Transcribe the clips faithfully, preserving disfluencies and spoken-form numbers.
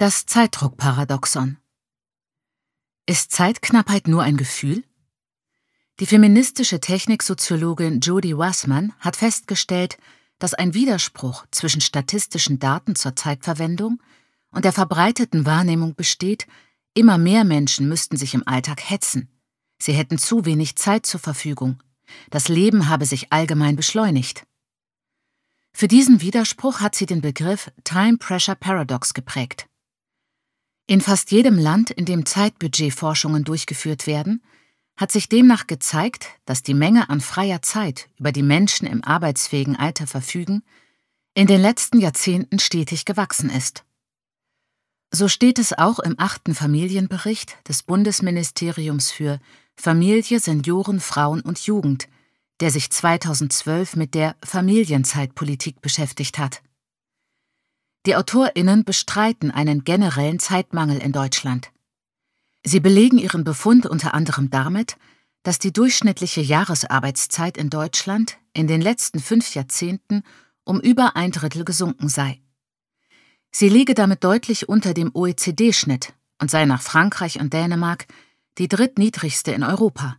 Das Zeitdruckparadoxon. Ist Zeitknappheit nur ein Gefühl? Die feministische Techniksoziologin Jody Wasserman hat festgestellt, dass ein Widerspruch zwischen statistischen Daten zur Zeitverwendung und der verbreiteten Wahrnehmung besteht, immer mehr Menschen müssten sich im Alltag hetzen. Sie hätten zu wenig Zeit zur Verfügung. Das Leben habe sich allgemein beschleunigt. Für diesen Widerspruch hat sie den Begriff Time Pressure Paradox geprägt. In fast jedem Land, in dem Zeitbudgetforschungen durchgeführt werden, hat sich demnach gezeigt, dass die Menge an freier Zeit, über die Menschen im arbeitsfähigen Alter verfügen, in den letzten Jahrzehnten stetig gewachsen ist. So steht es auch im achten Familienbericht des Bundesministeriums für Familie, Senioren, Frauen und Jugend, der sich zweitausendzwölf mit der Familienzeitpolitik beschäftigt hat. Die AutorInnen bestreiten einen generellen Zeitmangel in Deutschland. Sie belegen ihren Befund unter anderem damit, dass die durchschnittliche Jahresarbeitszeit in Deutschland in den letzten fünf Jahrzehnten um über ein Drittel gesunken sei. Sie liege damit deutlich unter dem O E C D-Schnitt und sei nach Frankreich und Dänemark die drittniedrigste in Europa.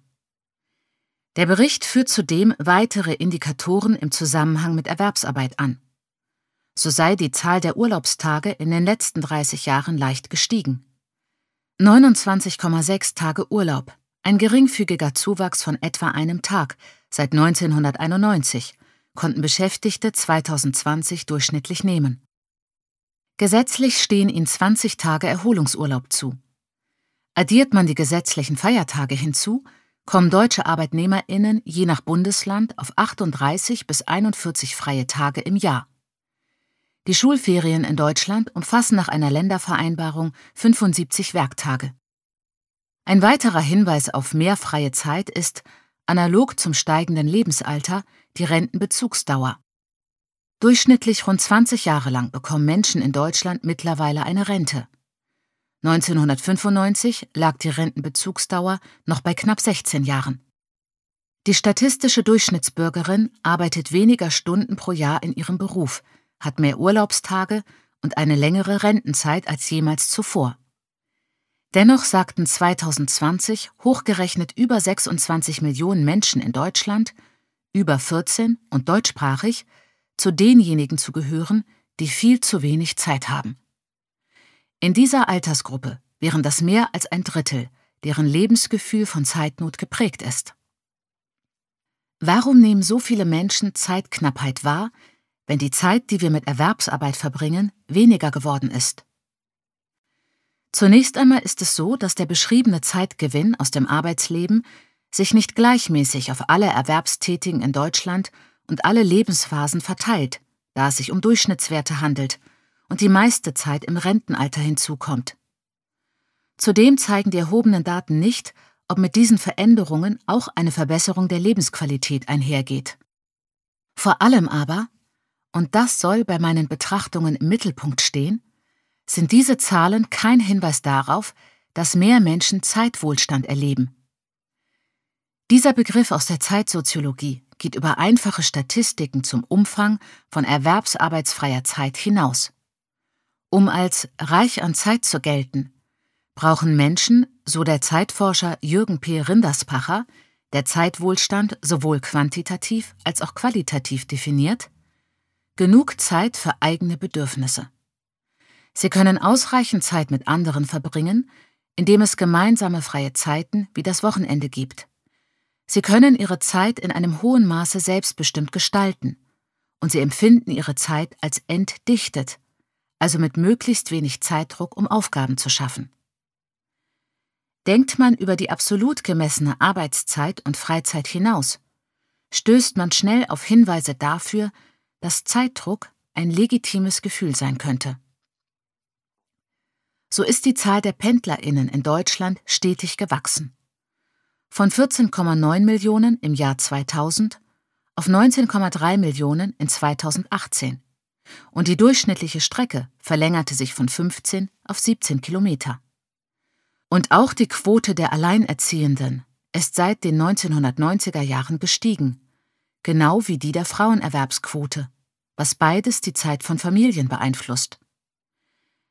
Der Bericht führt zudem weitere Indikatoren im Zusammenhang mit Erwerbsarbeit an. So sei die Zahl der Urlaubstage in den letzten dreißig Jahren leicht gestiegen. neunundzwanzig Komma sechs Tage Urlaub, ein geringfügiger Zuwachs von etwa einem Tag seit neunzehnhunderteinundneunzig, konnten Beschäftigte zweitausendzwanzig durchschnittlich nehmen. Gesetzlich stehen ihnen zwanzig Tage Erholungsurlaub zu. Addiert man die gesetzlichen Feiertage hinzu, kommen deutsche ArbeitnehmerInnen je nach Bundesland auf achtunddreißig bis einundvierzig freie Tage im Jahr. Die Schulferien in Deutschland umfassen nach einer Ländervereinbarung fünfundsiebzig Werktage. Ein weiterer Hinweis auf mehr freie Zeit ist, analog zum steigenden Lebensalter, die Rentenbezugsdauer. Durchschnittlich rund zwanzig Jahre lang bekommen Menschen in Deutschland mittlerweile eine Rente. neunzehnhundertfünfundneunzig lag die Rentenbezugsdauer noch bei knapp sechzehn Jahren. Die statistische Durchschnittsbürgerin arbeitet weniger Stunden pro Jahr in ihrem Beruf, hat mehr Urlaubstage und eine längere Rentenzeit als jemals zuvor. Dennoch sagten zweitausendzwanzig hochgerechnet über sechsundzwanzig Millionen Menschen in Deutschland, über vierzehn und deutschsprachig, zu denjenigen zu gehören, die viel zu wenig Zeit haben. In dieser Altersgruppe wären das mehr als ein Drittel, deren Lebensgefühl von Zeitnot geprägt ist. Warum nehmen so viele Menschen Zeitknappheit wahr, wenn die Zeit, die wir mit Erwerbsarbeit verbringen, weniger geworden ist? Zunächst einmal ist es so, dass der beschriebene Zeitgewinn aus dem Arbeitsleben sich nicht gleichmäßig auf alle Erwerbstätigen in Deutschland und alle Lebensphasen verteilt, da es sich um Durchschnittswerte handelt und die meiste Zeit im Rentenalter hinzukommt. Zudem zeigen die erhobenen Daten nicht, ob mit diesen Veränderungen auch eine Verbesserung der Lebensqualität einhergeht. Vor allem aber, und das soll bei meinen Betrachtungen im Mittelpunkt stehen, sind diese Zahlen kein Hinweis darauf, dass mehr Menschen Zeitwohlstand erleben. Dieser Begriff aus der Zeitsoziologie geht über einfache Statistiken zum Umfang von erwerbsarbeitsfreier Zeit hinaus. Um als reich an Zeit zu gelten, brauchen Menschen, so der Zeitforscher Jürgen P. Rinderspacher, der Zeitwohlstand sowohl quantitativ als auch qualitativ definiert, genug Zeit für eigene Bedürfnisse. Sie können ausreichend Zeit mit anderen verbringen, indem es gemeinsame freie Zeiten wie das Wochenende gibt. Sie können ihre Zeit in einem hohen Maße selbstbestimmt gestalten und sie empfinden ihre Zeit als entdichtet, also mit möglichst wenig Zeitdruck, um Aufgaben zu schaffen. Denkt man über die absolut gemessene Arbeitszeit und Freizeit hinaus, stößt man schnell auf Hinweise dafür, dass Zeitdruck ein legitimes Gefühl sein könnte. So ist die Zahl der PendlerInnen in Deutschland stetig gewachsen. Von vierzehn Komma neun Millionen im Jahr zweitausend auf neunzehn Komma drei Millionen in zweitausendachtzehn. Und die durchschnittliche Strecke verlängerte sich von fünfzehn auf siebzehn Kilometer. Und auch die Quote der Alleinerziehenden ist seit den neunzehnhundertneunziger Jahren gestiegen, genau wie die der Frauenerwerbsquote, was beides die Zeit von Familien beeinflusst.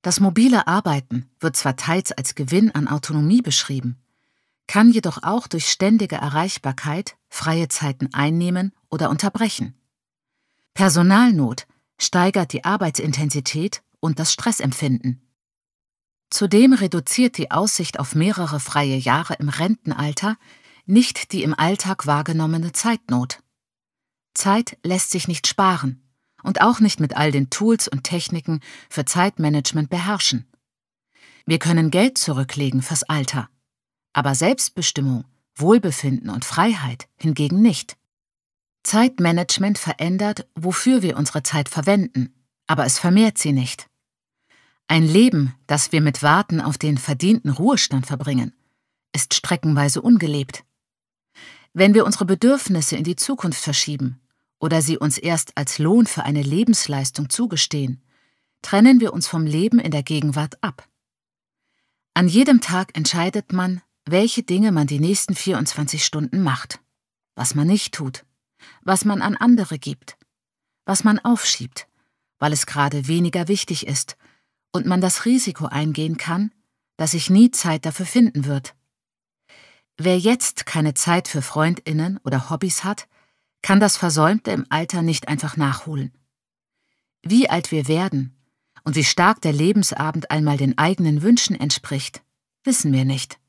Das mobile Arbeiten wird zwar teils als Gewinn an Autonomie beschrieben, kann jedoch auch durch ständige Erreichbarkeit freie Zeiten einnehmen oder unterbrechen. Personalnot steigert die Arbeitsintensität und das Stressempfinden. Zudem reduziert die Aussicht auf mehrere freie Jahre im Rentenalter nicht die im Alltag wahrgenommene Zeitnot. Zeit lässt sich nicht sparen und auch nicht mit all den Tools und Techniken für Zeitmanagement beherrschen. Wir können Geld zurücklegen fürs Alter, aber Selbstbestimmung, Wohlbefinden und Freiheit hingegen nicht. Zeitmanagement verändert, wofür wir unsere Zeit verwenden, aber es vermehrt sie nicht. Ein Leben, das wir mit Warten auf den verdienten Ruhestand verbringen, ist streckenweise ungelebt. Wenn wir unsere Bedürfnisse in die Zukunft verschieben oder sie uns erst als Lohn für eine Lebensleistung zugestehen, trennen wir uns vom Leben in der Gegenwart ab. An jedem Tag entscheidet man, welche Dinge man die nächsten vierundzwanzig Stunden macht, was man nicht tut, was man an andere gibt, was man aufschiebt, weil es gerade weniger wichtig ist und man das Risiko eingehen kann, dass sich nie Zeit dafür finden wird. Wer jetzt keine Zeit für FreundInnen oder Hobbys hat, kann das Versäumte im Alter nicht einfach nachholen. Wie alt wir werden und wie stark der Lebensabend einmal den eigenen Wünschen entspricht, wissen wir nicht.